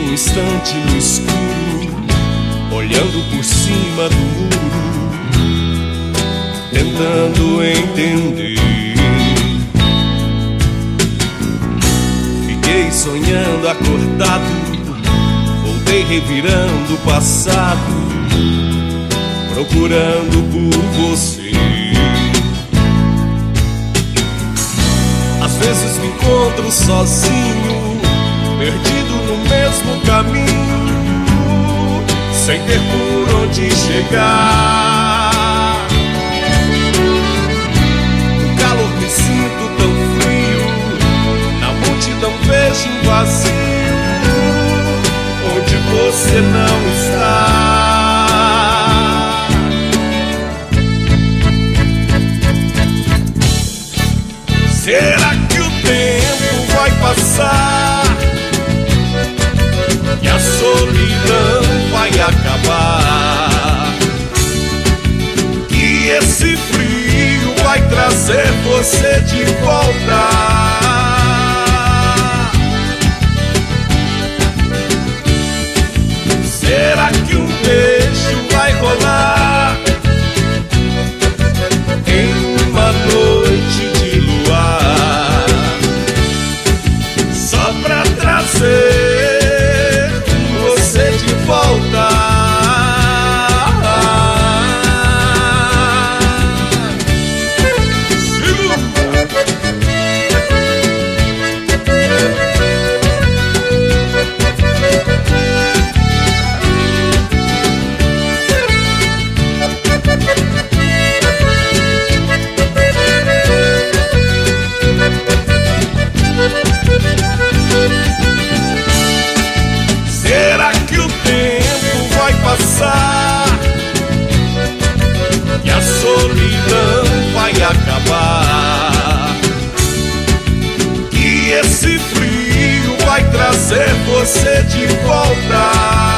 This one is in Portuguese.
um instante no escuro, olhando por cima do muro, tentando entender. Fiquei sonhando acordado, voltei revirando o passado, procurando por você. Às vezes me encontro sozinho, perdido no mesmo caminho, sem ter por onde chegar. No calor me sinto tão frio, na multidão vejo um vazio, onde você não está. Será que o tempo vai passar e a solidão vai acabar? Que esse frio vai trazer você de volta? Será que um beijo vai rolar em uma noite de luar, só pra trazer você de volta? Será que o tempo vai passar e a solidão vai acabar? Que esse frio vai trazer você de volta?